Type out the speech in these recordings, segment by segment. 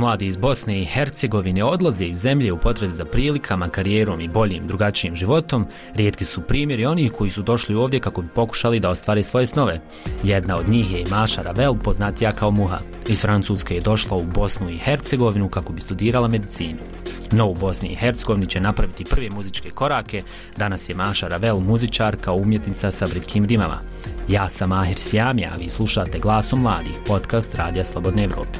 mladi iz Bosne i Hercegovine odlaze iz zemlje u potrazi za prilikama, karijerom i boljim, drugačijim životom, rijetki su primjeri onih koji su došli ovdje kako bi pokušali da ostvare svoje snove. Jedna od njih je i Maša Ravel, poznatija kao Muha. Iz Francuske je došla u Bosnu i Hercegovinu kako bi studirala medicinu. No, u Bosni i Hercegovini će napraviti prve muzičke korake. Danas je Maša Ravel muzičarka, umjetnica sa britkim rimama. Ja sam Mahir Sjamija, a vi slušate Glasom mladih, podcast Radija Slobodne Evrope.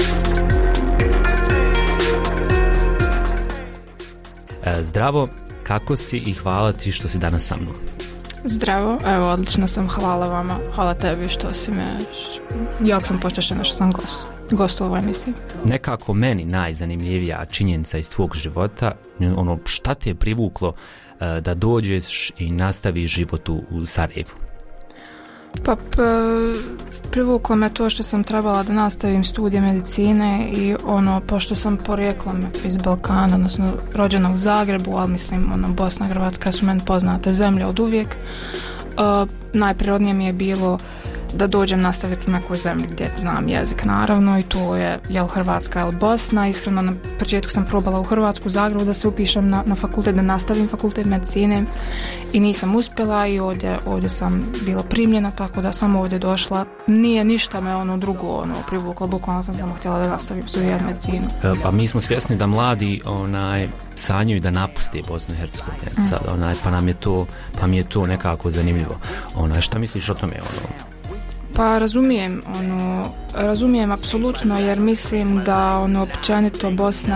Zdravo, kako si i hvala ti što si danas sa mnom? Zdravo, evo odlično sam, hvala vama, hvala tebi što si me, jako sam počešćena što sam gost u ovoj emisiji. Nekako meni najzanimljivija činjenica iz tvog života, ono šta te je privuklo da dođeš i nastaviš život u Sarajevu? Pa privuklo me to što sam trebala da nastavim studije medicine i pošto sam porijeklom iz Balkana, odnosno rođena u Zagrebu, ali mislim Bosna i Hrvatska su meni poznate zemlje od uvijek, najprirodnije mi je bilo da dođem nastaviti u nekoj zemlji gdje znam jezik naravno i to je jel Hrvatska ili Bosna. Iskreno na početku sam probala u Hrvatsku, u Zagrebu da se upišem na fakultet, da nastavim fakultet medicine i nisam uspjela i ovdje sam bila primljena, tako da sam ovdje došla. Nije ništa me drugo privuklo, bukvalno sam samo htjela da nastavim studirati medicinu. Pa mi smo svjesni da mladi sanjaju da napuste Bosnu i Hercegovinu sad, pa mi je to nekako zanimljivo. Šta misliš o tome? Pa razumijem apsolutno, jer mislim da općenito Bosna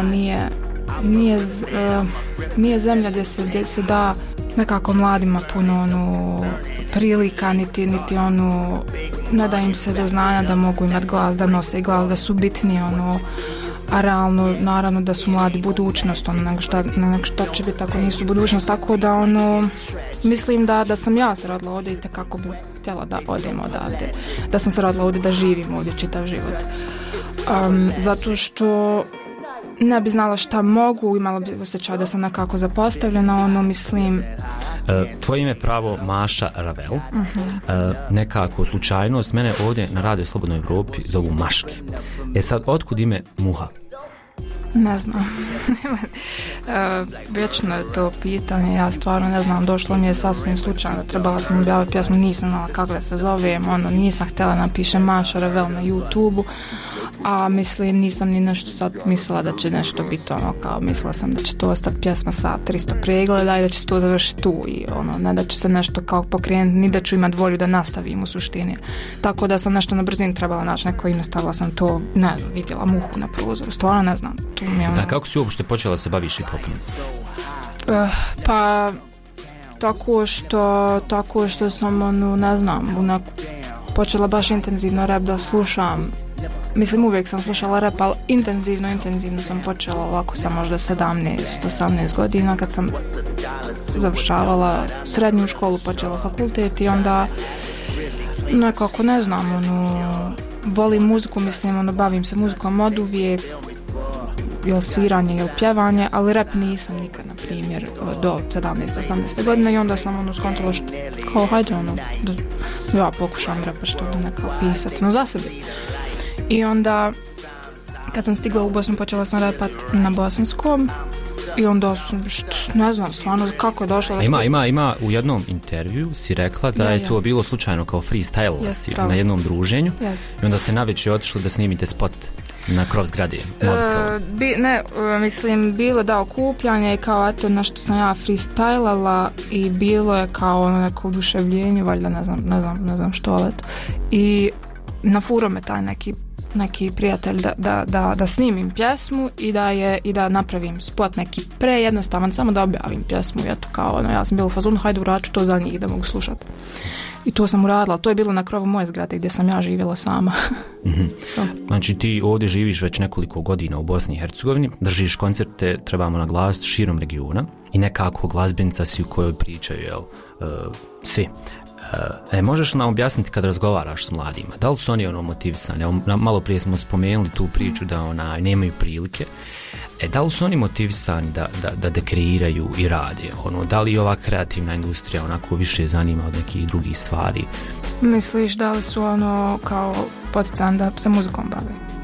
nije zemlja gdje se da nekako mladima puno prilika, niti ne da im se do znanja da mogu imati glas, da nose glas, da su bitni a realno naravno da su mladi budućnost, nego šta će biti ako nisu budućnost, tako da mislim da sam ja se rodila ovdje i kako bi htjela da odem odavde, da sam se rodila ovdje, da živim ovdje čitav život, zato ne bi znala šta mogu, imala bi osjećaj da sam nekako zapostavljena, mislim. Tvoje ime pravo Maša Ravel. Nekako slučajnost, mene ovdje na Radio Slobodnoj Evropi zovu Maški. Sad, otkud ime Muha? Ne znam. Vječno je to pitanje, ja stvarno ne znam, došlo mi je sasvim slučajno, trebala sam objaviti pjesmu, nisam znala kako da se zovem, nisam htjela napišem Maša Ravel na YouTube-u, a mislim nisam ni nešto sad mislila da će nešto biti kao mislila sam da će to ostati pjesma sa 300 pregleda i da će se to završiti tu i ne da će se nešto kao pokrenuti, ni da ću imati volju da nastavim u suštini, tako da sam nešto na brzinu trebala naći neko ime, stavila sam to, ne znam, vidjela Muhu na prozoru, stvarno ne znam. A kako si uopšte počela se baviš hip-hopom? Pa tako što sam ne znam, počela baš intenzivno rap da slušam. Mislim, uvijek sam slušala rap, ali intenzivno sam počela ovako sa možda 17-18 godina kad sam završavala srednju školu, počela fakultet i onda nekako ne znam, volim muziku, mislim, bavim se muzikom od uvijek, ili sviranje ili pjevanje, ali rap nisam nikad, na primjer, do 17-18 godine i onda sam skontala kao hajde da ja pokušam rapa što da nekako pisati, za sebe. I onda kad sam stigla u Bosnu počela sam rapat na bosanskom i onda ne znam stvarno kako je došlo. Ima u jednom intervju si rekla da je to bilo slučajno kao freestyle na jednom druženju i onda ste navečer otišli da snimite spot na krov zgrade. Mislim bilo da okupljanje i kao eto nešto sam ja freestylala i bilo je kao neko oduševljenje, valjda ne znam što, ali eto. I na furo me taj neki prijatelj da snimim pjesmu i da napravim spot neki prejednostavan, samo da objavim pjesmu i eto kao ja sam bila u fazonu, hajde uraču to za njih da mogu slušati. I to sam uradila, to je bilo na krovu moje zgrade gdje sam ja živjela sama. Znači ti ovdje živiš već nekoliko godina u Bosni i Hercegovini, držiš koncerte, trebamo naglasiti, širom regiona i nekako glazbenica si u kojoj pričaju svi. Možeš nam objasniti kad razgovaraš s mladima, da li su oni motivisani? Malo prije smo spomenuli tu priču da nemaju prilike. Da li su oni motivisani da dekreiraju i rade? Da li ova kreativna industrija onako više zanima od nekih drugih stvari? Misliš da li su kao poticani da se muzikom bave?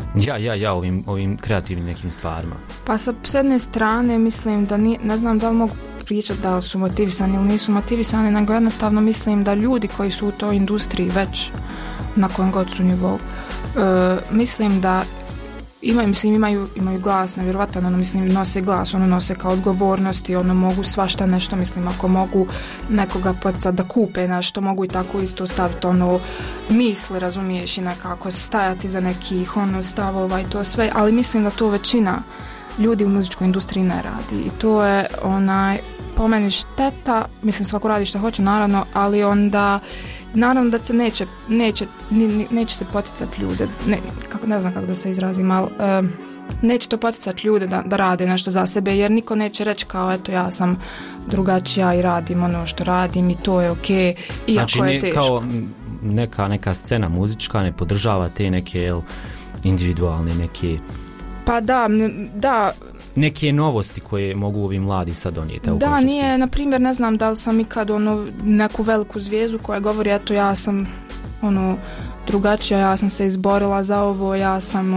ovim kreativnim nekim stvarima? Pa s jedne strane mislim da ne znam da li mogu pričati da li su motivisani ili nisu motivisani, nego jednostavno mislim da ljudi koji su u toj industriji već na kojem god su nivou, mislim da imaju glas, nevjerovatno, nose glas, nose kao odgovornosti, mogu svašta nešto, ako mogu nekoga poticati da kupe nešto, mogu i tako isto staviti misli, razumiješ, i nekako stajati za nekih stavova i to sve, ali mislim da to većina ljudi u muzičkoj industriji ne radi i to je po meni šteta, svako radi što hoće naravno, ali onda naravno da se neće se poticati ljude, ne znam kako da se izrazim, ali neće to poticati ljude da rade nešto za sebe, jer niko neće reći kao eto ja sam drugačija i radim ono što radim i to je ok, iako znači, je teško. Kao neka scena muzička ne podržava te neke individualne neke... Pa da, neke novosti koje mogu ovi mladi sad donijeti. Da, nije, na primjer, ne znam da li sam ikad neku veliku zvijezdu koja govori eto ja sam drugačija, ja sam se izborila za ovo, ja sam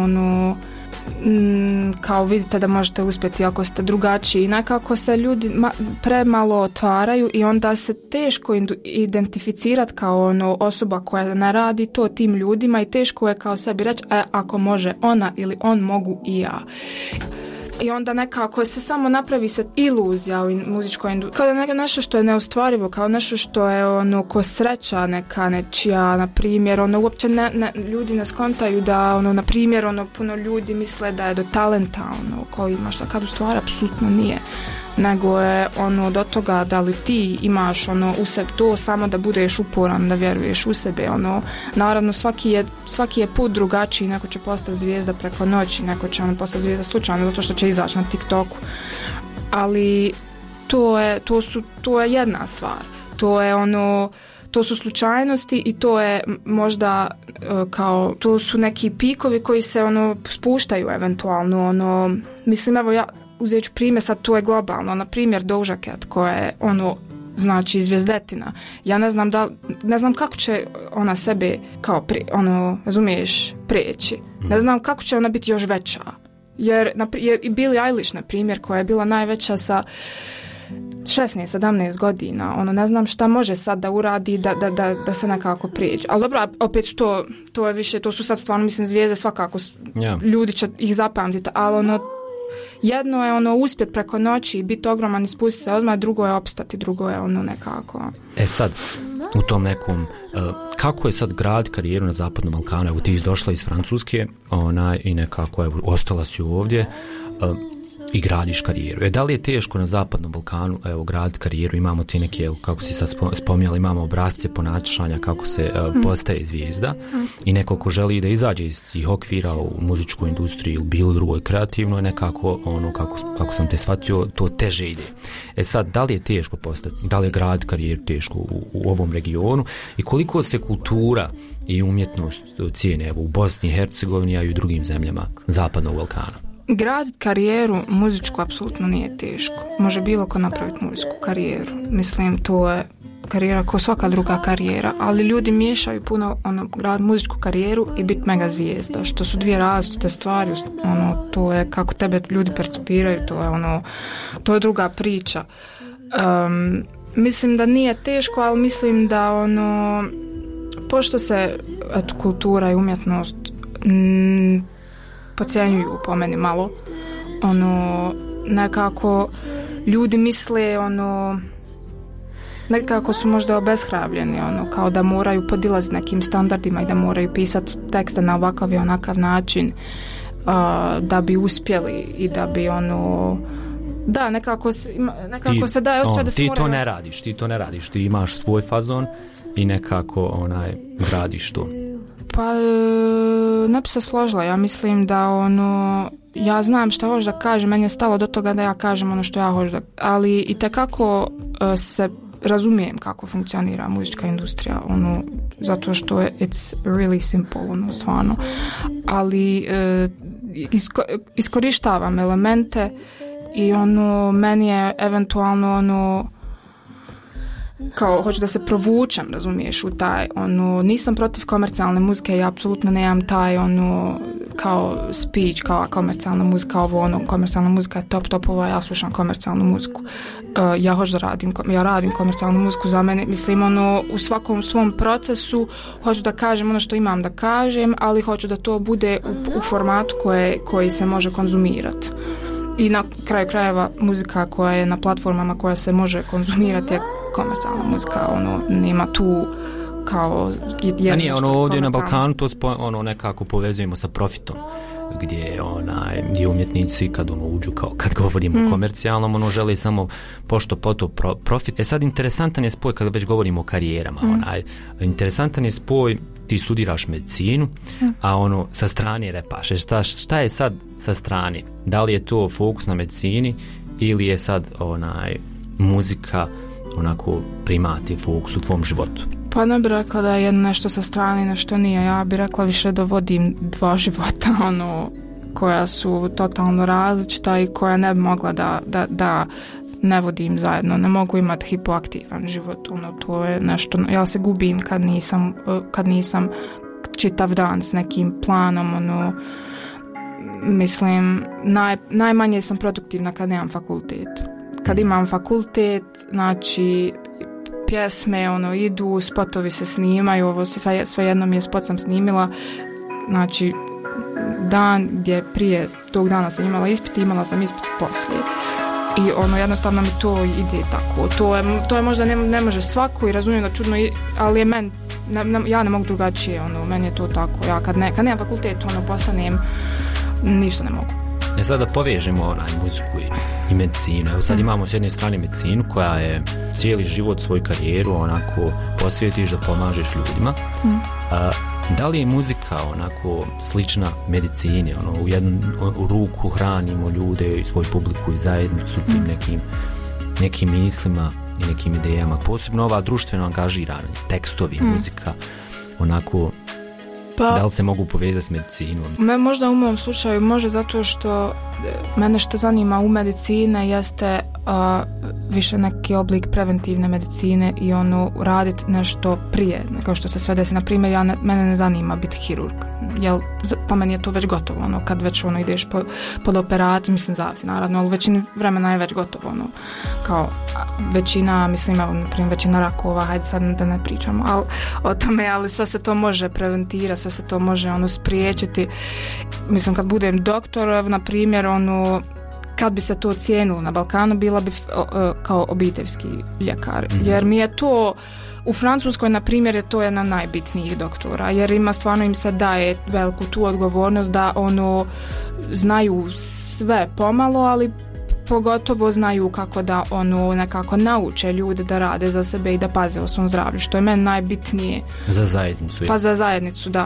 kao vidite da možete uspjeti ako ste drugačiji. Nekako se ljudi premalo otvaraju i onda se teško identificirati kao osoba koja ne radi to tim ljudima i teško je kao sebi reći ako može ona ili on mogu i ja. I onda nekako se samo napravi se iluzija u muzičkoj industriji. Kao nešto što je neostvarivo, kao nešto što je ko sreća neka nečija, na primjer, uopće ljudi ne skontaju da, na primjer, puno ljudi misle da je do talenta, koji imaš, kad u stvari apsolutno nije. Nego je do toga da li ti imaš u sebi to samo da budeš uporan, da vjeruješ u sebe. Naravno svaki je put drugačiji, neko će postati zvijezda preko noći, neko će postati zvijezda slučajno zato što će izaći na TikToku. Ali to je jedna stvar. To su slučajnosti i to je možda to su neki pikovi koji se spuštaju eventualno. Mislim, evo ja uzet ću primjer, sad to je globalno, na primjer Doja Cat koja je znači zvijezdetina. Ja ne znam kako će ona sebe kao razumiješ, preći. Ne znam kako će ona biti još veća. Jer i Billie Eilish, na primjer, koja je bila najveća sa 16-17 godina, ne znam šta može sad da uradi da se nekako prijeđe. Ali dobro, opet to je više, to su sad stvarno, zvijezde svakako, ljudi će ih zapamtiti, ali jedno je uspjet preko noći i biti ogroman i spustiti se odmah, drugo je opstati, drugo je nekako. Sad, u tom nekom, kako je sad grad karijeru na Zapadnom Balkanu? Evo ti došla iz Francuske i nekako ostala si ovdje i gradiš karijeru. Da li je teško na Zapadnom Balkanu graditi karijeru? Imamo ti neke, kako si sad spominjala, imamo obrazce ponašanja kako se postaje zvijezda i neko ko želi da izađe iz tih okvira u muzičkoj industriji ili bilo drugoj kreativnoj, nekako kako sam te shvatio, to teže ide. Sad, da li je teško postati, da li je graditi karijeru teško u ovom regionu i koliko se kultura i umjetnost cijene u Bosni i Hercegovini, a i u drugim zemljama Zapadnog Balkana? Graditi karijeru muzičku apsolutno nije teško. Može bilo ko napraviti muzičku karijeru. To je karijera kao svaka druga karijera, ali ljudi miješaju puno graditi muzičku karijeru i biti mega zvijezda, što su dvije različite stvari. To je kako tebe ljudi percipiraju, to je druga priča. Mislim da nije teško, ali mislim da pošto se kultura i umjetnost podcjenjuju po meni malo, nekako ljudi misle nekako su možda obeshrabljeni, kao da moraju podilaziti nekim standardima i da moraju pisati tekste na ovakav i onakav način da bi uspjeli i da bi da, nekako se daje osjećaj da se moraju... Ti to ne radiš, ti imaš svoj fazon i nekako gradiš to. Pa ne bi se složila, ja mislim da ja znam šta hoću da kažem, meni je stalo do toga da ja kažem što ja hoću da, ali i tekako se razumijem kako funkcionira muzička industrija, zato što je it's really simple, stvarno, ali iskorištavam elemente i meni je eventualno kao hoću da se provučem, razumiješ, u taj nisam protiv komercijalne muzike, ja apsolutno nemam taj kao speech, kao komercijalna muzika, ovo ono, komercijalna muzika je top, ovo ja slušam komercijalnu muziku. Ja hoću da radim komercijalnu muziku za mene, mislim ono, u svakom svom procesu hoću da kažem ono što imam da kažem, ali hoću da to bude u formatu koji se može konzumirati. I na kraju krajeva muzika koja je na platformama koja se može konzumirati je komercijalna muzika, ono, nema tu kao a nije ono ovdje na Balkanu to ono nekako povezujemo sa profitom, gdje umjetnici kad ono uđu kao kad govorimo komercijalnom, ono žele samo pošto poto profit. Sad interesantan je spoj kad već govorimo o karijerama, interesantan je spoj, ti studiraš medicinu, a ono sa strane repaš. Šta je sad sa strane? Da li je to fokus na medicini ili je sad muzika onako primati fokus u tvom životu? Pa ne bih rekla da je nešto sa strane, nešto nije. Ja bih rekla više da vodim dva života, koja su totalno različita i koja ne bi mogla da ne vodim zajedno. Ne mogu imati hipoaktivan život. To je nešto, ja se gubim kad nisam čitav dan s nekim planom. Mislim, najmanje sam produktivna kad nemam fakultet. Kad imam fakultet, znači pjesme idu, spotovi se snimaju, ovo svejedno mi je spot sam snimila, znači dan gdje prije tog dana sam imala sam ispit poslije i jednostavno mi to ide tako, to je možda ne može svako i razumijem da čudno, ali je meni, ja ne mogu drugačije, meni je to tako, ja kad nemam fakultet postanem, ništa ne mogu. Sad da povežemo muziku i medicinu. Evo sad imamo s jedne strane medicinu koja je cijeli život, svoju karijeru onako posvjetiš da pomažeš ljudima. Da li je muzika onako slična medicini? U jednu ruku hranimo ljude i svoju publiku i zajednicu tim nekim mislima i nekim idejama. Posebno ova društveno angažirana, tekstovi, muzika, onako. Da li se mogu povezati s medicinom? Možda u mom slučaju može, zato što mene što zanima u medicine jeste više neki oblik preventivne medicine i raditi nešto prije nego što se sve desi. Na primjer, mene ne zanima biti hirurg, jer po meni je to već gotovo, kad već ideš pod operaciju, mislim zavisi naravno, ali u većini vremena je već gotovo, kao većina, mislim, na primjer većina rakova, hajde sad da ne pričamo o tome, ali sve se to može preventirati, sve se to može spriječiti. Mislim, kad budem doktor, na primjer, kad bi se to cijenilo na Balkanu, bila bi kao obiteljski ljekar, jer mi je to u Francuskoj, na primjer, je to jedna najbitnijih doktora, jer stvarno im se daje veliku tu odgovornost da znaju sve pomalo, ali pogotovo znaju kako da nekako nauče ljude da rade za sebe i da paze o svom zdravlju, što je meni najbitnije. Za zajednicu. Pa za zajednicu, da.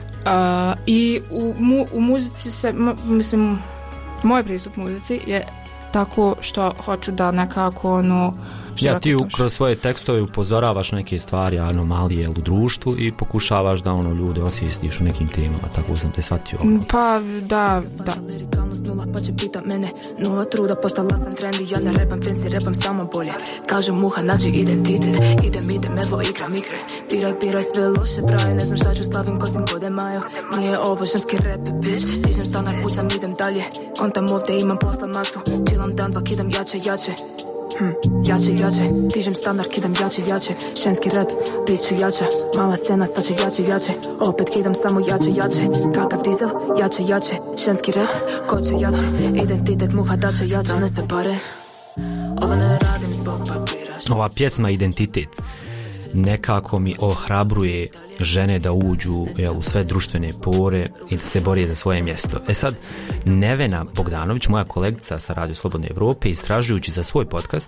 I u muzici se, mislim, moj pristup muzici je tako što hoću da nekako ti kroz svoje tekstove upozoravaš neke stvari, anomalije u društvu i pokušavaš da ljude osvijestiš u nekim temama, tako sam te shvatio. Pa da. Pa će pita mene, nula truda, postala sam trendi, ja ne repam fancy, repam samo bolje. Kažem muha, nađi identitet, idem, evo igram igre. Piraj, sve loše praje, ne znam šta ću, slavim ko sam kode majo. Nije ovo ženski rap, bitch, dižem stanar, pucam, idem dalje. Kontam ovdje, imam posla masu, chillam dan, vak idem jače. Jače, dižem standard, kidam jače, ženski rap, bit ću jača, mala scena, sad će jače, opet kidam samo jače, kakav dizel, jače, ženski rap, ko će jače, identitet muha dače, jače, ne se pare, ovo ne radim zbog papira. Ova pjesma Identitet nekako mi ohrabruje žene da uđu u sve društvene pore i da se bore za svoje mjesto. Sad, Nevena Bogdanović, moja kolegica sa Radio Slobodne Evrope, istražujući za svoj podcast,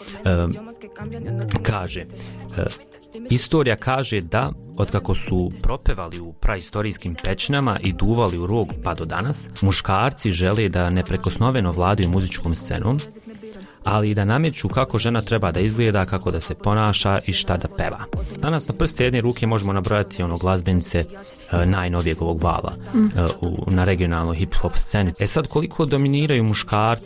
kaže, istorija kaže da otkako su propevali u praistorijskim pećinama i duvali u rog pa do danas, muškarci žele da neprekosnoveno vladaju muzičkom scenom, ali i da nameću kako žena treba da izgleda, kako da se ponaša i šta da peva. Danas na prste jedne ruke možemo nabrojati glazbenice najnovijeg ovog vala na regionalnoj hip-hop sceni. Sad, koliko dominiraju muškarci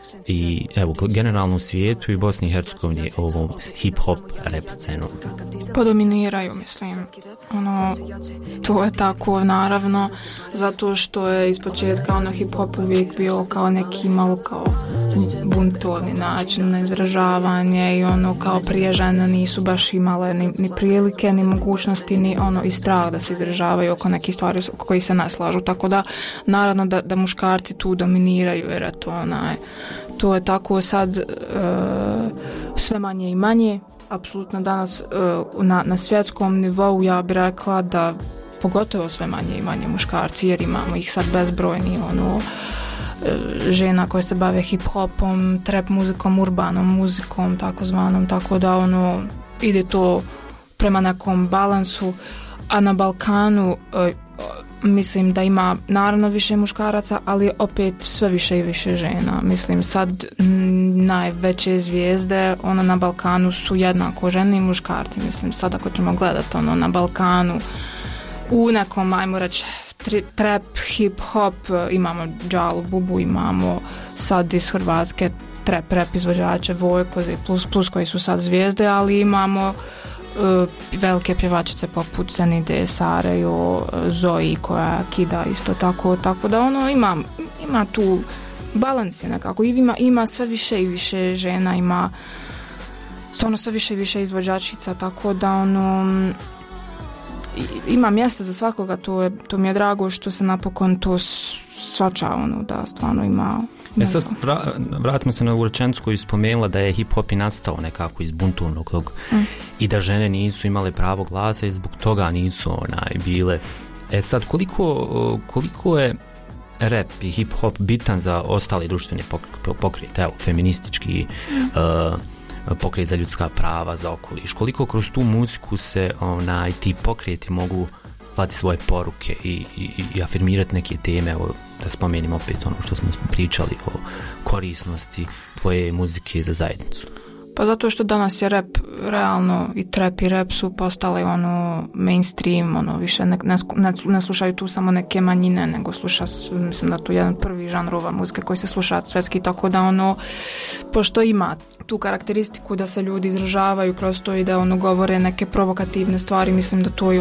i evo generalno u svijetu i Bosni i Hercegovini ovom hip-hop rap scenom? Pa dominiraju, mislim. To je tako, naravno, zato što je ispočetka hip-hop uvijek bio kao neki malo kao buntovni način na izražavanje i kao prije žene nisu baš imale ni prilike, ni mogućnosti, ni i strah da se izražavaju oko nekih stvari oko koji se ne slažu, tako da naravno da muškarci tu dominiraju, jer je to je tako sad sve manje i manje. Apsolutno danas na svjetskom nivou ja bih rekla da pogotovo sve manje i manje muškarci, jer imamo ih sad bezbrojni žena koje se bave hip-hopom, trap muzikom, urbanom muzikom takozvanom, tako da ide to prema nekom balansu, a na Balkanu mislim da ima naravno više muškaraca, ali opet sve više i više žena. Mislim sad najveće zvijezde na Balkanu su jednako žene i muškarci. Mislim sad ako ćemo gledati na Balkanu u nekom, ajmo reći, trap, hip-hop, imamo Džalu Bubu, imamo sad iz Hrvatske trap rap izvođače Vojkoze plus koji su sad zvijezde, ali imamo velike pjevačice poput Senide, Sarejo, Zoji koja kida isto tako da ima tu balans je nekako, ima sve više i više žena, ima stvarno sve više i više izvođačica, tako da ima mjesta za svakoga, to mi je drago što se napokon to svača, da stvarno ima. Sad vratimo se na ovu rečenicu koju spomenula da je hip-hop i nastao nekako iz buntovnog tog i da žene nisu imale pravo glasa i zbog toga nisu bile. Sad koliko je rap i hip-hop bitan za ostali društveni pokret, evo, feministički pokret za ljudska prava, za okoliš, koliko kroz tu muziku se ti pokreti mogu slati svoje poruke i afirmirati neke teme, evo, da spomenim opet što smo pričali o korisnosti tvoje muzike za zajednicu. Pa zato što danas je rap realno i trap i rap su postali mainstream, više ne slušaju tu samo neke manjine, nego sluša, mislim da tu je jedan prvi žanrova muzike koji se sluša svetski, tako da pošto ima tu karakteristiku da se ljudi izražavaju kroz to i da govore neke provokativne stvari, mislim da to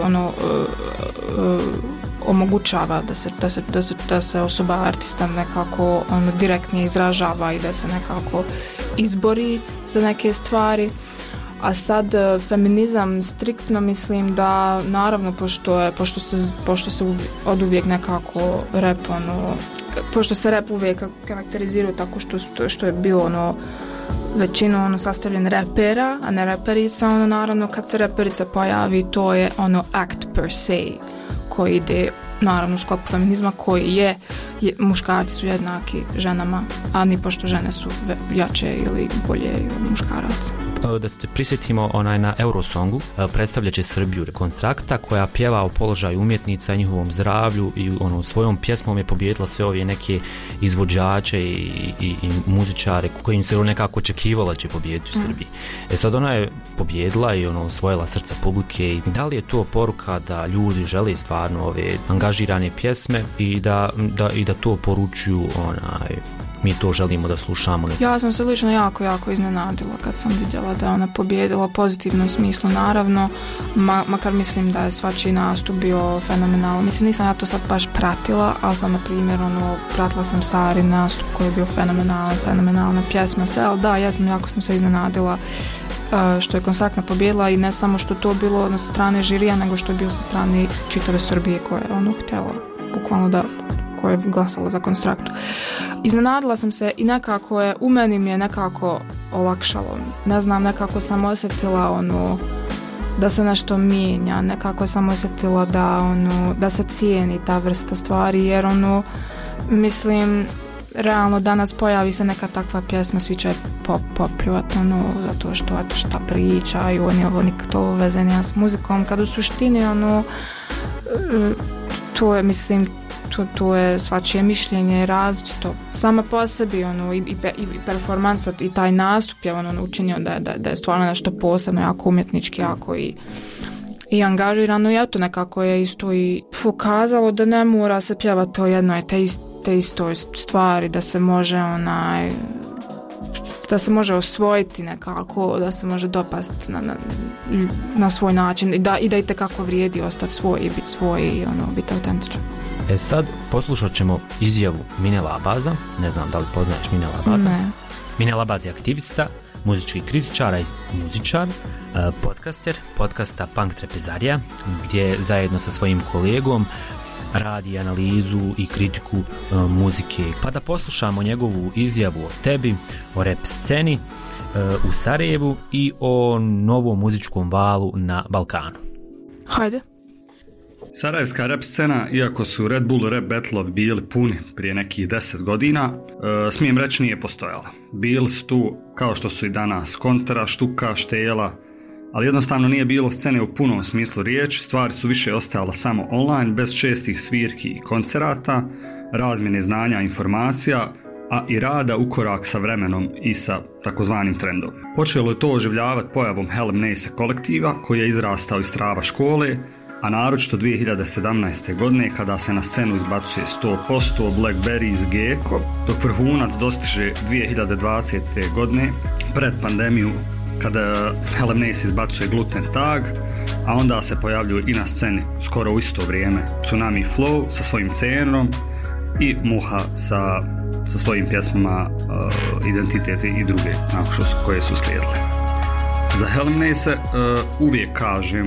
omogućava da se osoba artista nekako direktnije izražava i da se nekako izbori za neke stvari. A sad feminizam striktno mislim da naravno pošto se od uvijek nekako rap pošto se rap uvijek karakterizirao tako što je bio većinu sastavljen repera, a ne reperica, naravno kad se reperica pojavi to je act per se koji ide naravno u sklopu feminizma, koji je muškarci su jednaki ženama, a ni pošto žene su jače ili bolje od muškaraca. Da se prisjetimo na Eurosongu, predstavljaće Srbiju Rekonstrakta koja pjeva o položaju umjetnica i njihovom zdravlju i svojom pjesmom je pobijedila sve ove neke izvođače i muzičare kojim se nekako očekivala će pobijediti u Srbiji. Sad ona je pobijedila i osvojila srca publike. Da li je to poruka da ljudi žele stvarno ove angažirane pjesme i da to poručuju mi to želimo da slušamo? Ja sam se lično jako iznenadila kad sam vidjela da je ona pobijedila u pozitivnom smislu, naravno, makar mislim da je svačiji nastup bio fenomenalan. Mislim, nisam ja to sad baš pratila, ali sam, na primjer, pratila sam Sarin nastup koji je bio fenomenalna pjesma, sve, ali da, jako sam se iznenadila što je Konstraktna pobijedila i ne samo što to bilo sa strane žirija, nego što je bilo sa strane čitave Srbije koja je htjela bukvalno koja je glasala za Konstraktu. Iznenadila sam se i nekako u meni mi je nekako olakšalo. Ne znam, nekako sam osjetila da se nešto mijenja, nekako sam osjetila da se cijeni ta vrsta stvari, jer mislim, realno danas pojavi se neka takva pjesma, svi će popljuvati zato što šta pričaju, nikak to veze nema s muzikom, kad u suštini to je, mislim, to je svačije mišljenje različito. Sama po sebi i performansa i taj nastup je učinio da je stvarno nešto posebno, jako umjetnički, jako i angažirano, i eto nekako je isto i pokazalo da ne mora se pjevati o jednoj te istoj stvari, da se može da se može osvojiti nekako, da se može dopasti na svoj način i da itekako vrijedi ostati svoj i biti svoj i biti autentičan. Sad poslušat ćemo izjavu Mine Labaza. Ne znam da li poznaješ Mine Labaza? Ne. Mine Labaz je aktivista, muzički kritičar i muzičar, podcaster podcasta Punk Trepezarija, gdje zajedno sa svojim kolegom radi analizu i kritiku muzike. Pa da poslušamo njegovu izjavu o tebi, o rap sceni u Sarajevu i o novom muzičkom valu na Balkanu. Hajde. Sarajevska rap scena, iako su Red Bull rap battleovi bili puni prije nekih 10 godina, smijem reći nije postojala. Bili su tu, kao što su i danas, Kontara, Štuka, Štela, ali jednostavno nije bilo scene u punom smislu riječi, stvari su više ostajale samo online, bez čestih svirki i koncerata, razmjene znanja i informacija, a i rada u korak sa vremenom i sa takozvanim trendom. Počelo je to oživljavati pojavom Helm Nase kolektiva, koji je izrastao iz trava škole, a naročito 2017. godine kada se na scenu izbacuje 100%, Blackberries, Gecko, dok vrhunac dostiže 2020. godine pred pandemiju kada Helm Nase izbacuje Gluten Tag, a onda se pojavljuju i na sceni skoro u isto vrijeme Tsunami Flow sa svojim scenom i Muha sa svojim pjesmama Identitet i druge koje su slijedile. Za Helm Nase uvijek kažem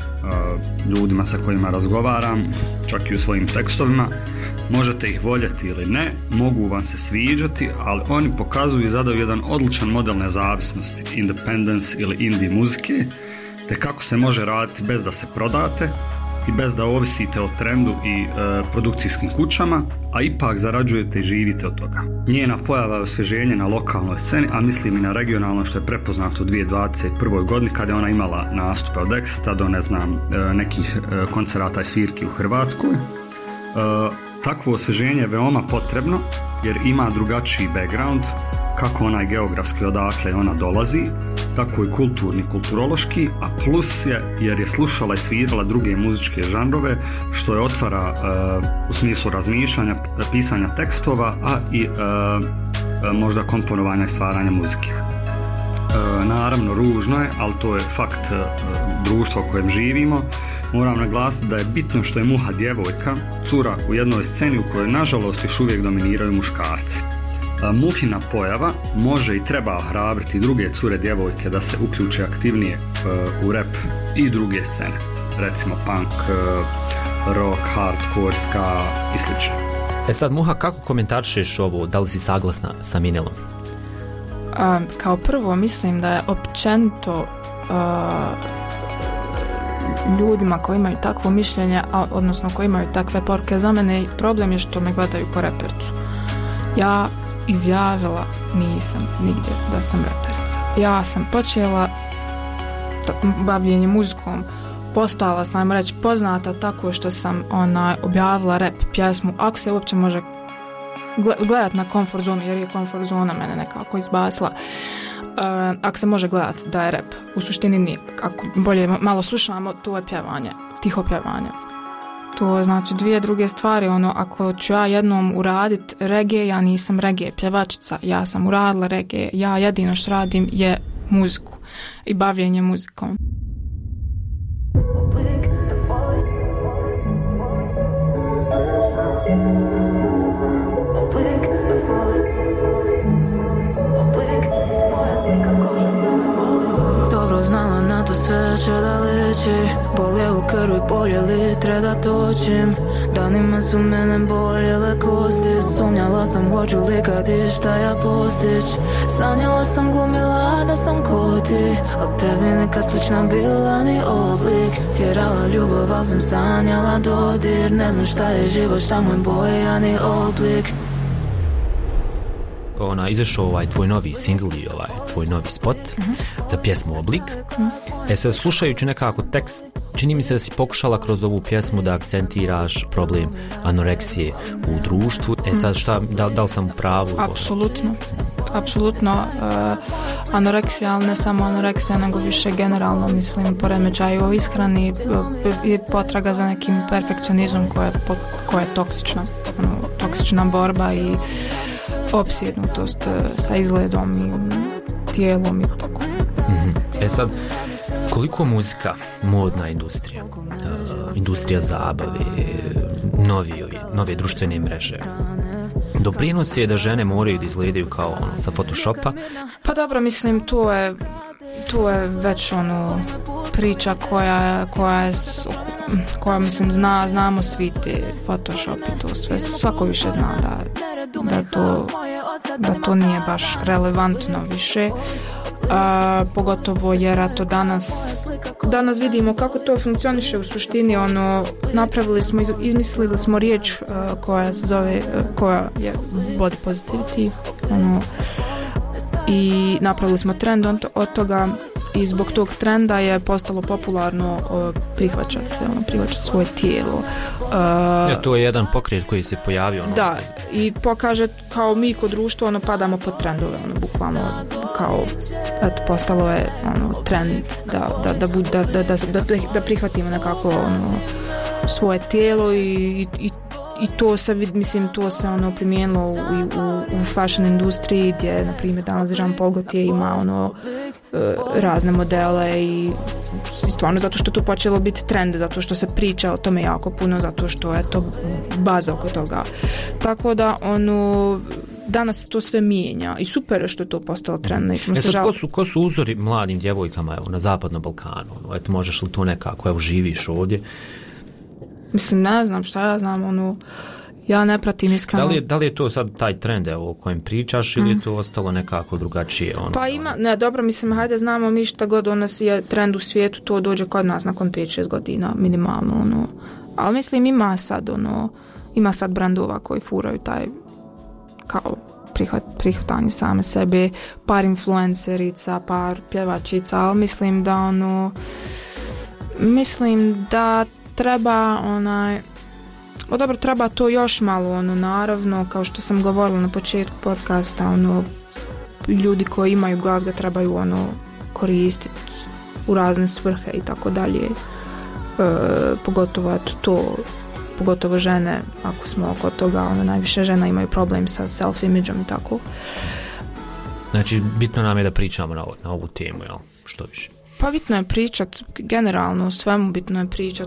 ljudima sa kojima razgovaram, čak i u svojim tekstovima, možete ih voljeti ili ne, mogu vam se sviđati, ali oni pokazuju i zadaju jedan odličan model nezavisnosti, independence ili indie muzike, te kako se može raditi bez da se prodate i bez da ovisite o trendu i produkcijskim kućama, a ipak zarađujete i živite od toga. Njena pojava je osvježenje na lokalnoj sceni, a mislim i na regionalno, što je prepoznato u 2021. godini kada je ona imala nastupe od Exita do nekih koncerata i svirki u Hrvatskoj. Takvo osvježenje je veoma potrebno jer ima drugačiji background, kako onaj geografski odakle ona dolazi, tako i kulturni, kulturološki, a plus je jer je slušala i svirala druge muzičke žanrove, što je otvara u smislu razmišljanja, pisanja tekstova, a i možda komponovanja i stvaranja muzike. Naravno, ružno je, ali to je fakt društva u kojem živimo. Moram naglasiti da je bitno što je Muha djevojka, cura u jednoj sceni u kojoj nažalost još uvijek dominiraju muškarci. Muhina pojava može i treba ohrabriti druge cure djevojke da se uključe aktivnije u rap i druge scene, recimo punk, rock, hardcore, ska i slično. Sad Muha, kako komentarišeš ovo, da li si saglasna sa Minelom? Kao prvo mislim da je općenito ljudima koji imaju takvo mišljenje, odnosno koji imaju takve poruke, za mene problem je što me gledaju po repercu. Ja izjavila nisam nigdje da sam reperica. Ja sam počela bavljenje muzikom, postala sam reći poznata tako što sam objavila rap pjesmu, ako se uopće može gledat na comfort zonu, jer je comfort zona mene nekako izbacila. Ako se može gledat da je rap, u suštini nije. Ako bolje malo slušamo, to je pjevanje, tiho pjevanje. To znači dvije druge stvari, ako ću ja jednom uradit reggae, ja nisam reggae pjevačica, ja sam uradila reggae, ja jedino što radim je muziku i bavljenje muzikom. Znala na to sve će da liči, bolje u krvi, bolje litre da točim. Danima su mene boljele kosti, sumnjala sam hoću li kad i šta ja postić. Sanjala sam, glumila da sam ko ti, al tebi neka slična bila ni oblik. Tjerala ljubav, al sam sanjala dodir, ne znam šta je život, šta mu je boja ni oblik. Izašao tvoj novi singl i tvoj novi spot za pjesmu Oblik. Sad slušajući nekako tekst, čini mi se da si pokušala kroz ovu pjesmu da akcentiraš problem anoreksije u društvu. Sad šta, da li sam u pravu? Apsolutno. Anoreksija, ali ne samo anoreksija, nego više generalno, mislim, poremećaj u ishrani i potraga za nekim perfekcionizmom koja je toksična borba i opsjednutost sa izgledom i tijelom i tako. Sad, koliko muzika, modna industrija, industrija zabave, nove društvene mreže, doprinos je da žene moraju da izgledaju kao sa Photoshopa? Pa dobro, mislim, to je već priča koja mislim znamo svi te Photoshop i to sve, svako više zna da to nije baš relevantno više. Pogotovo jer eto danas vidimo kako to funkcioniše u suštini. Izmislili smo riječ koja se zove, koja je body positivity, i napravili smo trend od toga, i zbog tog trenda je postalo popularno prihvaćati svoje tijelo. To je jedan pokret koji se pojavio. Da, i pokaže kao mi kod društva padamo pod trendove, bukvalno kao postalo je trend da prihvatimo nekako svoje tijelo i to se primijenilo u fashion industriji, gdje na primjer danas Jean Paul Gaultier ima razne modele i stvarno zato što to počelo biti trend, zato što se priča o tome jako puno, zato što je to baza oko toga. Tako da danas to sve mijenja i super je što je to postalo trend. Ko su uzori mladim djevojkama na Zapadnom Balkanu? Možeš li to nekako, živiš ovdje? Mislim, ne znam šta ja znam, ja ne pratim iskreno. Da li je to sad taj trend o kojem pričaš ili je to ostalo nekako drugačije? Pa ima, ne, dobro, mislim, hajde, znamo mi šta god je trend u svijetu, to dođe kod nas nakon 5-6 godina minimalno, ali mislim ima sad brandova koji furaju taj kao prihvatanje same sebe, par influencerica, par pjevačica, ali mislim da treba treba to još malo, naravno, kao što sam govorila na početku podcasta, ljudi koji imaju glas ga trebaju koristiti u razne svrhe i tako dalje. Pogotovo žene, ako smo oko toga, najviše žena imaju problem sa self-imidžom i tako. Znači, bitno nam je da pričamo na ovu temu, jel? Što više? Pa bitno je pričat, generalno o svemu bitno je pričat,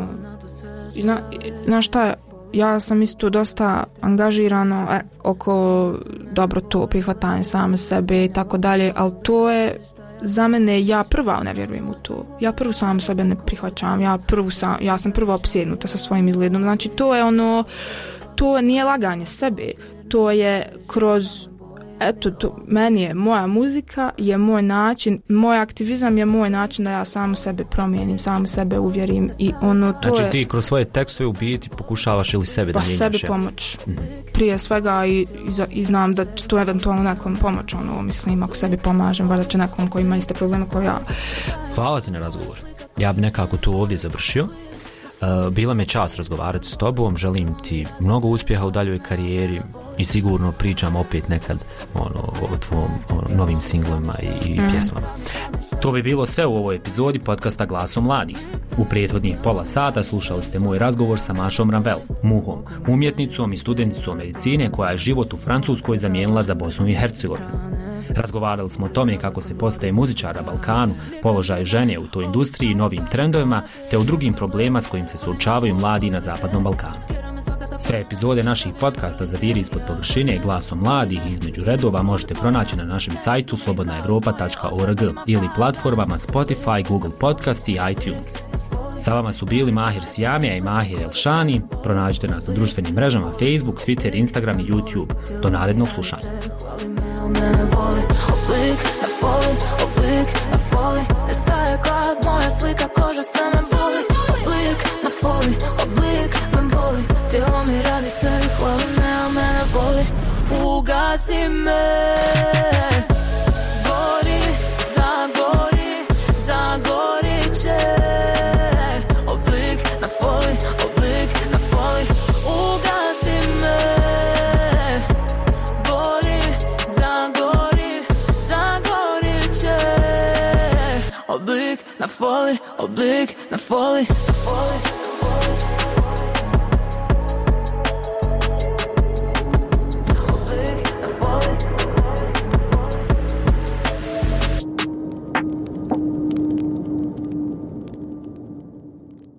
znaš šta, ja sam isto dosta angažirano oko dobro to prihvatanje same sebe i tako dalje, ali to je za mene, ja prva ne vjerujem u to, ja prvu sam sebe ne prihvaćam, ja sam prvo opsjednuta sa svojim izgledom, znači to nije laganje sebe, to je kroz meni je moja muzika, je moj način, moj aktivizam je moj način da ja samu sebe promijenim, samu sebe uvjerim i to znači ti kroz svoje tekstove u biti pokušavaš ili sebe da mijenjaš? Pa sebi pomoć. Prije svega i znam da će to eventualno nekom pomoć, mislim, ako sebi pomažem, valjda će nekom koji ima iste probleme kao ja. Hvala ti na razgovor. Ja bi nekako tu ovdje završio. Bila me čast razgovarati s tobom, želim ti mnogo uspjeha u daljoj karijeri i sigurno pričam opet nekad o tvojim novim singlovima i pjesmama. To bi bilo sve u ovoj epizodi podcasta Glasom mladih. U prethodnih pola sata slušali ste moj razgovor sa Mašom Rambel, Muhom, umjetnicom i studenticom medicine koja je život u Francuskoj zamijenila za Bosnu i Hercegovinu. Razgovarali smo o tome kako se postaje muzičar na Balkanu, položaj žene u toj industriji, novim trendovima, te o drugim problema s kojim se suočavaju mladi na Zapadnom Balkanu. Sve epizode naših podcasta Zaviri ispod površine Glasom mladih i Između redova možete pronaći na našem sajtu slobodnaevropa.org ili platformama Spotify, Google Podcast i iTunes. Sa vama su bili Mahir Sijamija i Mahir Elšani. Pronađite nas na društvenim mrežama Facebook, Twitter, Instagram i YouTube. Do narednog slušanja. Mene voli, oblik, na foli, ne staje glad, moja slika, koža se me boli, oblik, me boli, tijelo mi radi sve i hvali me, a mene voli, ugasi me, gori, zagori će, oblik, na foli, ugasi me, oblik, na foli,